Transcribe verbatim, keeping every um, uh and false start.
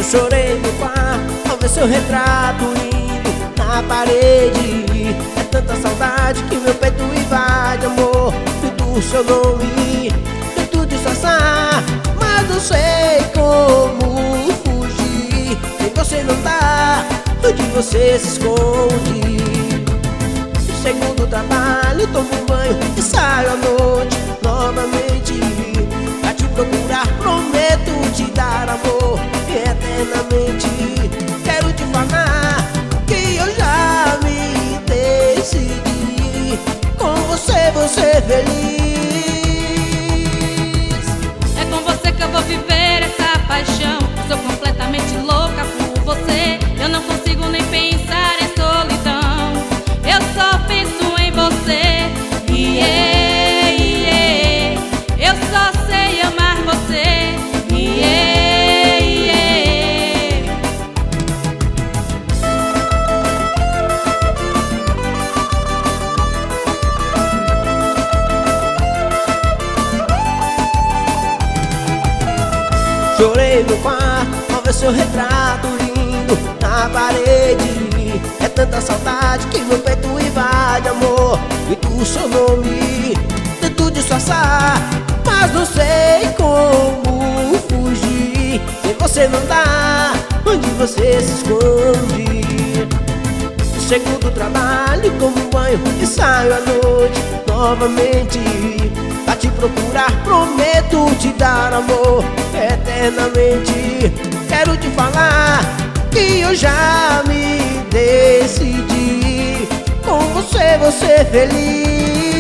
Eu chorei no quarto ao ver seu retrato lindo na parede. É tanta saudade que meu peito invade, amor. Grito o seu nome, tento disfarçar, mas não sei como fugir. Sem você não dá, onde você se esconde. No segundo trabalho tomo um banho e saio à noite novamente pra te procurar, prometo te dar amor eternamente. Quero te falar que eu já me decidi, com você vou ser feliz. É com você que eu vou viver essa paixão. Sou completamente louca por você. Eu não consigo nem pensar em solidão. Eu só penso em você. Yeah, yeah. Eu só sei amar você. Yeah, yeah. Chorei no quarto ao ver seu retrato lindo na parede. É tanta saudade que meu peito invade, amor. Grito o seu nome, tento disfarçar, mas não sei como fugir. Sem você não dá, onde você se esconde. No segundo trabalho tomo um banho e saio à noite novamente pra te procurar, prometo te dar amor eternamente. Quero te falar que eu já me decidi, com você vou ser feliz.